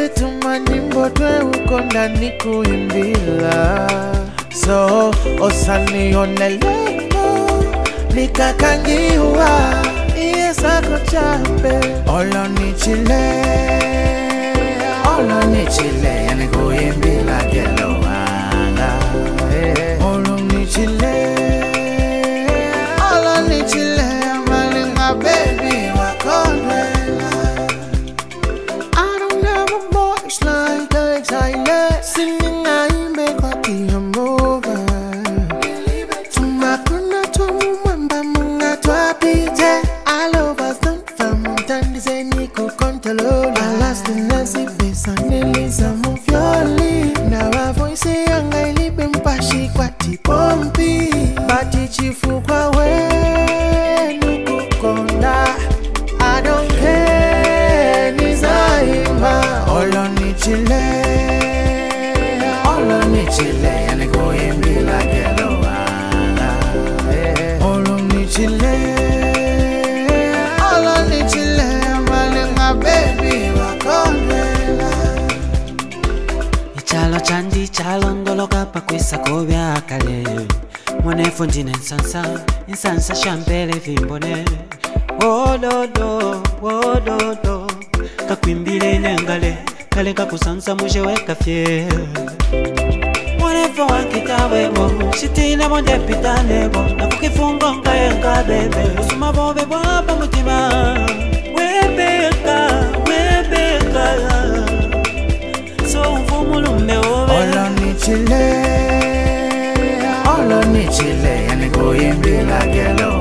tuma nyimbo twe uko ndani kuimbila. So osani onelemo nikakangiwa Iesa kochape Olo ni chile Yani kuimbila gelo wanga Olo ni chile Malinga baby wakonwela I don't have a voice like the exile Singing aimbe kwa kihamoga Tumakuna tomu mwamba munga twapite All of us don't famuntandi zeni kukontolola Alas nasi pesa niliza mufyoli Na wa voice yanga ilibe mpashi kwa tipompi Bati chifu kwa wenu kukonda I don't care nizaima Olo ni chile Yani kuimbila gelo wanga Olo ni chile Malinga baby wakonwela Ichalo chandi chalo ndolo kapa kwisa kobya kale Mwanefu njine insansa shampele vimbone Wododo Kakwimbile nengale Kale kakusansa muje kafye Mwanefu wakitawebo Shitina mwende pitanebo Na kukifungo nkayenga bebe Usuma bobe wapa mutima Webeka So mfumulumbe obe Olo ni chile Yani kuimbila gelo